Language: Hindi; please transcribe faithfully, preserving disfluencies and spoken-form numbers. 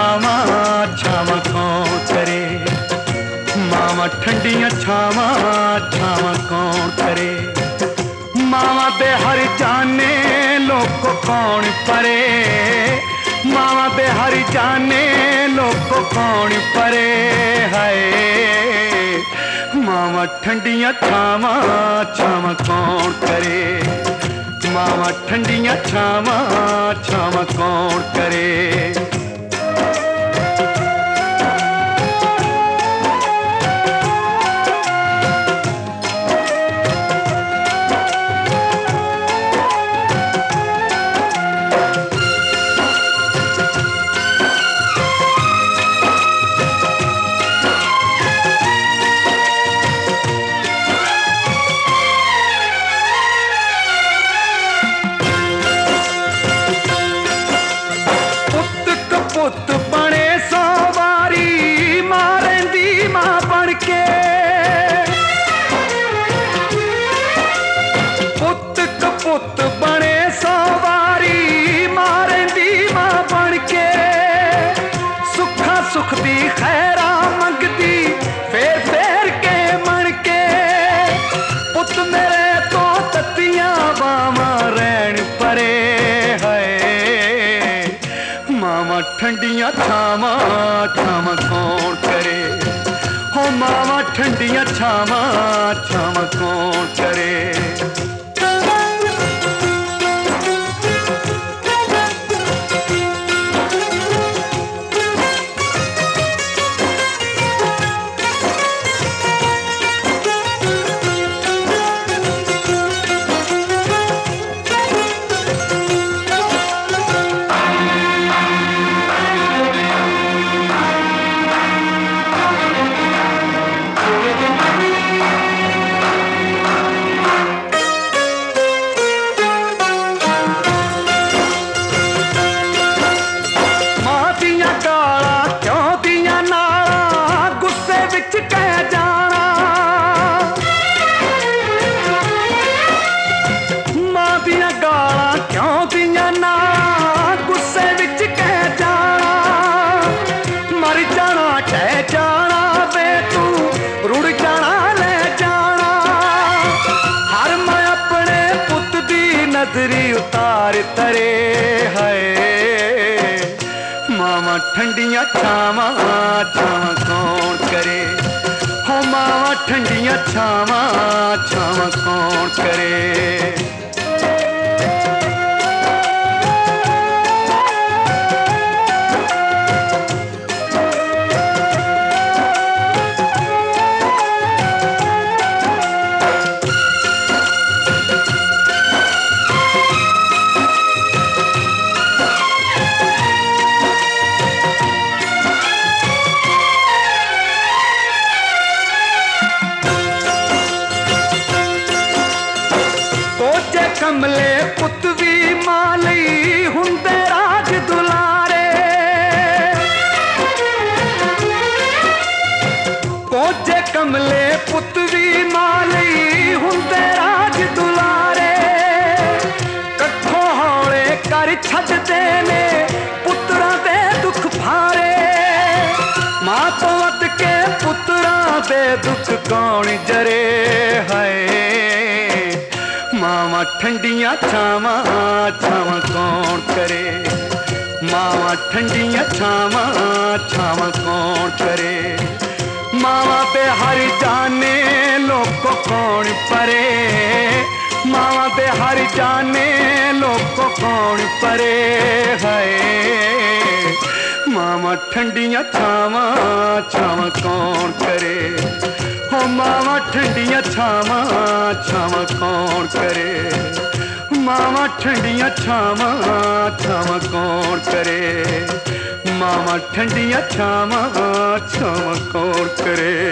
छावां छावां कौन करे, मावां ठंडियां छावां छावां कौन करे। मावां दे हर जाने लोको कौन परे, मावां दे हर जाने लोको कौन परे। हाय मावां ठंडियां छावां छावां कौन करे, मावां ठंडियां छावां छावां कौन करे। पुत बने सौ वारी मारेंदी मां बन के, पुत कपुत बने सौ वारी मारेंदी मां बन के। सुखा सुख दी खैरा मंगदी फेर फेर के मन के। पुत मेरे तो ततियां बावां रैन परे। मावां ठंडियां छावां छावां कौन करे, हो मावां ठंडियां छावां छावां कौन करे। नजरी उतार तरे है मावां ठंडियां छावां छावां कौन करे, हो मावां ठंडियां छावां छावां कौन करे। कमले पुत भी माली हुंदे राज दुलारे, कोजे कमले पुत भी माली हुंदे राज दुलारे। कट्ठों हौले कर छड्डदे ने पुत्रां दे दुख भारे, मां तो वध के पुत्रां दे दुख कौन जरे। है मावां ठंडियां छावां छावां कौन करे, मावां ठंडियां छावां छावां कौन करे। मावां दे हर जाने लोको कौन परे, मावां दे हर जाने लोको कौन परे। है मावां ठंडियां छावां छावां कौन करे, हो मावां ठंडियां छावां छावां कौन करे। मावां ठंडियां छावां छावां कौन करे, मावां ठंडियां छावां छावां कौन करे।